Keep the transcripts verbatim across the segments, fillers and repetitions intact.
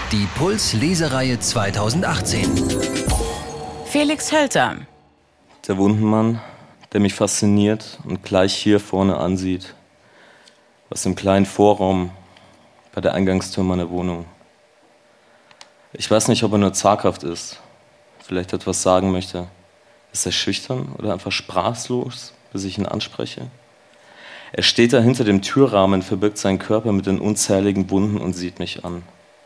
Die Puls-Lesereihe zweitausendachtzehn. Felix Hölter. Der Wundenmann, der mich fasziniert und gleich hier vorne ansieht, aus dem kleinen Vorraum bei der Eingangstür meiner Wohnung. Ich weiß nicht, ob er nur zaghaft ist, vielleicht etwas sagen möchte. Ist er schüchtern oder einfach sprachlos, bis ich ihn anspreche? Er steht da hinter dem Türrahmen, verbirgt seinen Körper mit den unzähligen Wunden und sieht mich an.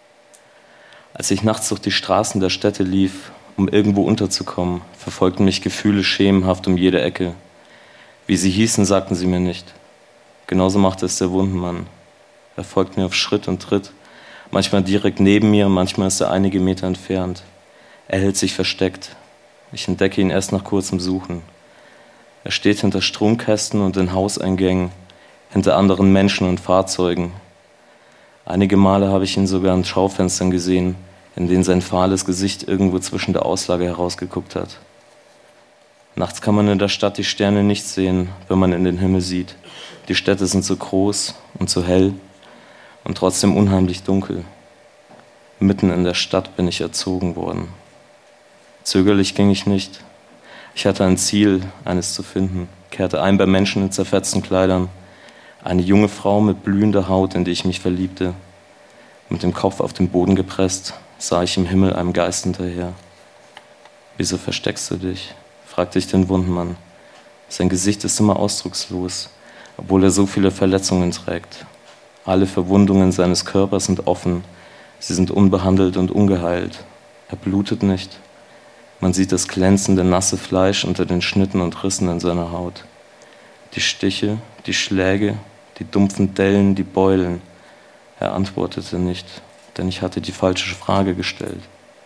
Als ich nachts durch die Straßen der Städte lief, um irgendwo unterzukommen, verfolgten mich Gefühle schemenhaft um jede Ecke. Wie sie hießen, sagten sie mir nicht. Genauso machte es der Wundenmann. Er folgt mir auf Schritt und Tritt, manchmal direkt neben mir, manchmal ist er einige Meter entfernt. Er hält sich versteckt. Ich entdecke ihn erst nach kurzem Suchen. Er steht hinter Stromkästen und in Hauseingängen, hinter anderen Menschen und Fahrzeugen. Einige Male habe ich ihn sogar in Schaufenstern gesehen, in denen sein fahles Gesicht irgendwo zwischen der Auslage herausgeguckt hat. Nachts kann man in der Stadt die Sterne nicht sehen, wenn man in den Himmel sieht. Die Städte sind so groß und so hell und trotzdem unheimlich dunkel. Mitten in der Stadt bin ich erzogen worden. Zögerlich ging ich nicht. Ich hatte ein Ziel, eines zu finden, kehrte ein bei Menschen in zerfetzten Kleidern. Eine junge Frau mit blühender Haut, in die ich mich verliebte. Mit dem Kopf auf den Boden gepresst, sah ich im Himmel einem Geist hinterher. »Wieso versteckst du dich?« fragte ich den Wundenmann. Sein Gesicht ist immer ausdruckslos, obwohl er so viele Verletzungen trägt. Alle Verwundungen seines Körpers sind offen, sie sind unbehandelt und ungeheilt. Er blutet nicht. Man sieht das glänzende, nasse Fleisch unter den Schnitten und Rissen in seiner Haut. Die Stiche, die Schläge, die dumpfen Dellen, die Beulen. Er antwortete nicht, denn ich hatte die falsche Frage gestellt.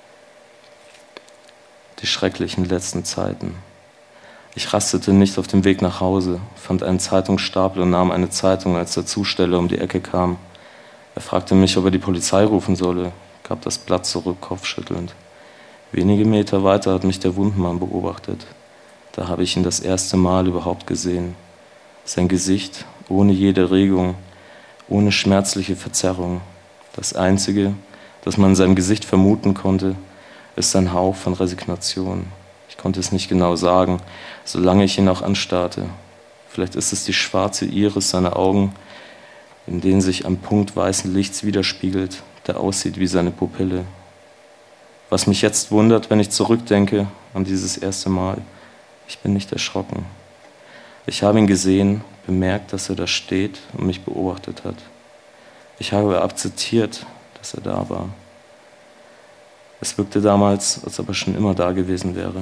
Die schrecklichen letzten Zeiten. Ich rastete nicht auf dem Weg nach Hause, fand einen Zeitungsstapel und nahm eine Zeitung, als der Zusteller um die Ecke kam. Er fragte mich, ob er die Polizei rufen solle, gab das Blatt zurück, kopfschüttelnd. Wenige Meter weiter hat mich der Wundenmann beobachtet. Da habe ich ihn das erste Mal überhaupt gesehen. Sein Gesicht, ohne jede Regung, ohne schmerzliche Verzerrung. Das Einzige, das man in seinem Gesicht vermuten konnte, ist ein Hauch von Resignation. Ich konnte es nicht genau sagen, solange ich ihn auch anstarrte. Vielleicht ist es die schwarze Iris seiner Augen, in denen sich ein Punkt weißen Lichts widerspiegelt, der aussieht wie seine Pupille. Was mich jetzt wundert, wenn ich zurückdenke an dieses erste Mal, ich bin nicht erschrocken. Ich habe ihn gesehen, bemerkt, dass er da steht und mich beobachtet hat. Ich habe akzeptiert, dass er da war. Es wirkte damals, als ob er schon immer da gewesen wäre.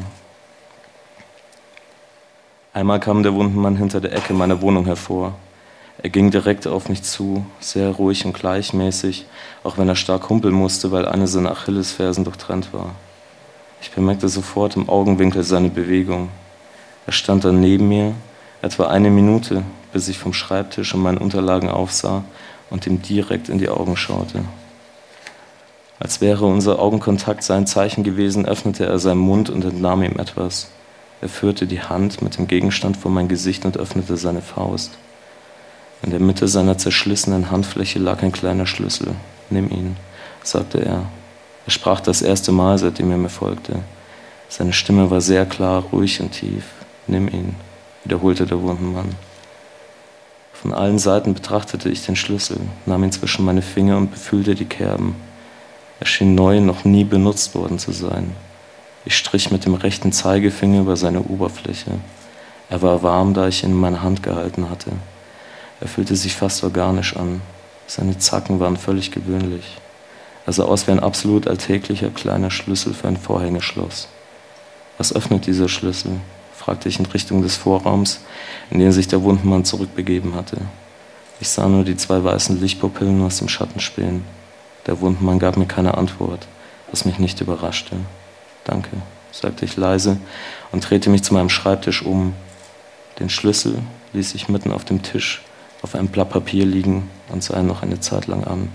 Einmal kam der Wundenmann hinter der Ecke meiner Wohnung hervor. Er ging direkt auf mich zu, sehr ruhig und gleichmäßig, auch wenn er stark humpeln musste, weil eine seiner Achillesfersen durchtrennt war. Ich bemerkte sofort im Augenwinkel seine Bewegung. Er stand dann neben mir, etwa eine Minute, bis ich vom Schreibtisch und meinen Unterlagen aufsah und ihm direkt in die Augen schaute. Als wäre unser Augenkontakt sein Zeichen gewesen, öffnete er seinen Mund und entnahm ihm etwas. Er führte die Hand mit dem Gegenstand vor mein Gesicht und öffnete seine Faust. In der Mitte seiner zerschlissenen Handfläche lag ein kleiner Schlüssel. »Nimm ihn«, sagte er. Er sprach das erste Mal, seitdem er mir folgte. Seine Stimme war sehr klar, ruhig und tief. »Nimm ihn«, wiederholte der Wundenmann. Von allen Seiten betrachtete ich den Schlüssel, nahm ihn zwischen meine Finger und befühlte die Kerben. Er schien neu, noch nie benutzt worden zu sein. Ich strich mit dem rechten Zeigefinger über seine Oberfläche. Er war warm, da ich ihn in meiner Hand gehalten hatte. Er fühlte sich fast organisch an. Seine Zacken waren völlig gewöhnlich. Er sah aus wie ein absolut alltäglicher kleiner Schlüssel für ein Vorhängeschloss. »Was öffnet dieser Schlüssel?« fragte ich in Richtung des Vorraums, in den sich der Wundenmann zurückbegeben hatte. Ich sah nur die zwei weißen Lichtpupillen aus dem Schatten spähen. Der Wundenmann gab mir keine Antwort, was mich nicht überraschte. »Danke«, sagte ich leise und drehte mich zu meinem Schreibtisch um. Den Schlüssel ließ ich mitten auf dem Tisch auf einem Blatt Papier liegen und sah ihn noch eine Zeit lang an.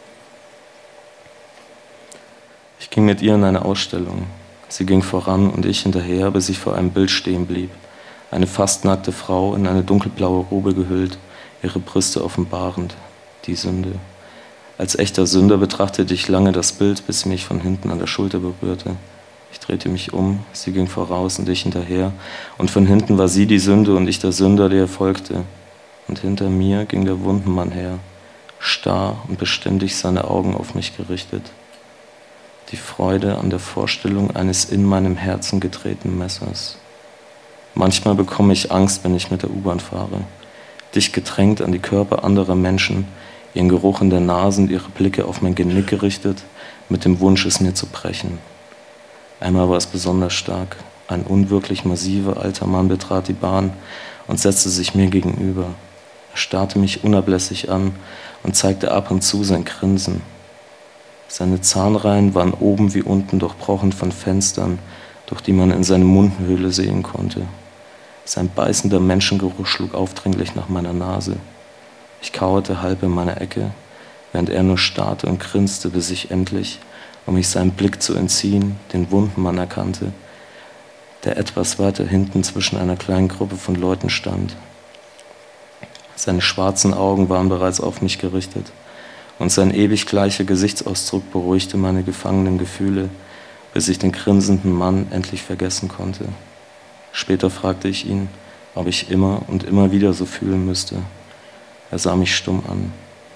Ich ging mit ihr in eine Ausstellung. Sie ging voran und ich hinterher, bis ich vor einem Bild stehen blieb. Eine fast nackte Frau, in eine dunkelblaue Robe gehüllt, ihre Brüste offenbarend. Die Sünde. Als echter Sünder betrachtete ich lange das Bild, bis sie mich von hinten an der Schulter berührte. Ich drehte mich um, sie ging voraus und ich hinterher. Und von hinten war sie die Sünde und ich der Sünder, der ihr folgte. Und hinter mir ging der Wundenmann her, starr und beständig seine Augen auf mich gerichtet. Die Freude an der Vorstellung eines in meinem Herzen gedrehten Messers. Manchmal bekomme ich Angst, wenn ich mit der U-Bahn fahre. Dicht gedrängt an die Körper anderer Menschen, ihren Geruch in der Nase und ihre Blicke auf mein Genick gerichtet, mit dem Wunsch, es mir zu brechen. Einmal war es besonders stark. Ein unwirklich massiver alter Mann betrat die Bahn und setzte sich mir gegenüber. Er starrte mich unablässig an und zeigte ab und zu sein Grinsen. Seine Zahnreihen waren oben wie unten durchbrochen von Fenstern, durch die man in seine Mundhöhle sehen konnte. Sein beißender Menschengeruch schlug aufdringlich nach meiner Nase. Ich kauerte halb in meiner Ecke, während er nur starrte und grinste, bis ich endlich, um mich seinem Blick zu entziehen, den Wundenmann erkannte, der etwas weiter hinten zwischen einer kleinen Gruppe von Leuten stand. Seine schwarzen Augen waren bereits auf mich gerichtet und sein ewig gleicher Gesichtsausdruck beruhigte meine gefangenen Gefühle, bis ich den grinsenden Mann endlich vergessen konnte. Später fragte ich ihn, ob ich immer und immer wieder so fühlen müsste. Er sah mich stumm an.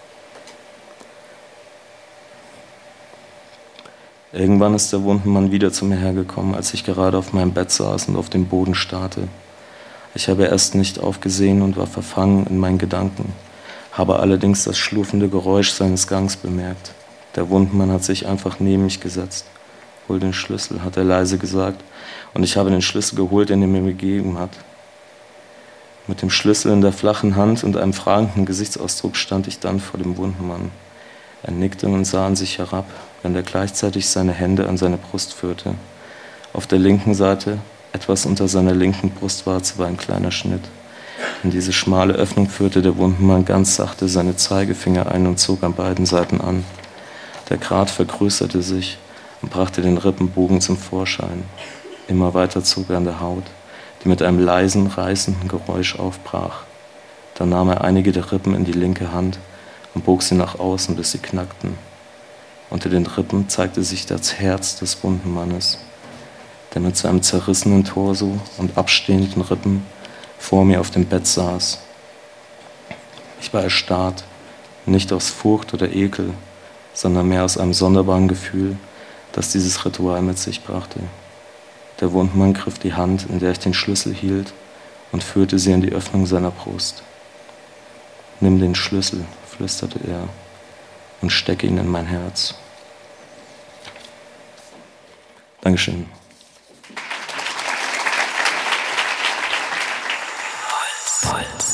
Irgendwann ist der Wundenmann wieder zu mir hergekommen, als ich gerade auf meinem Bett saß und auf den Boden starrte. Ich habe erst nicht aufgesehen und war verfangen in meinen Gedanken, habe allerdings das schlurfende Geräusch seines Gangs bemerkt. Der Wundenmann hat sich einfach neben mich gesetzt. Hol den Schlüssel, hat er leise gesagt, und ich habe den Schlüssel geholt, den er mir gegeben hat. Mit dem Schlüssel in der flachen Hand und einem fragenden Gesichtsausdruck stand ich dann vor dem Wundenmann. Er nickte und sah an sich herab, während er gleichzeitig seine Hände an seine Brust führte. Auf der linken Seite, etwas unter seiner linken Brustwarze, war ein kleiner Schnitt. In diese schmale Öffnung führte der Wundenmann ganz sachte seine Zeigefinger ein und zog an beiden Seiten an. Der Grat vergrößerte sich und brachte den Rippenbogen zum Vorschein. Immer weiter zog er an der Haut, die mit einem leisen, reißenden Geräusch aufbrach. Dann nahm er einige der Rippen in die linke Hand und bog sie nach außen, bis sie knackten. Unter den Rippen zeigte sich das Herz des Wundenmannes, der mit seinem zerrissenen Torso und abstehenden Rippen vor mir auf dem Bett saß. Ich war erstarrt, nicht aus Furcht oder Ekel, sondern mehr aus einem sonderbaren Gefühl, das dieses Ritual mit sich brachte. Der Wundenmann griff die Hand, in der ich den Schlüssel hielt, und führte sie in die Öffnung seiner Brust. »Nimm den Schlüssel«, flüsterte er, »und stecke ihn in mein Herz.« Dankeschön. Puls. Puls.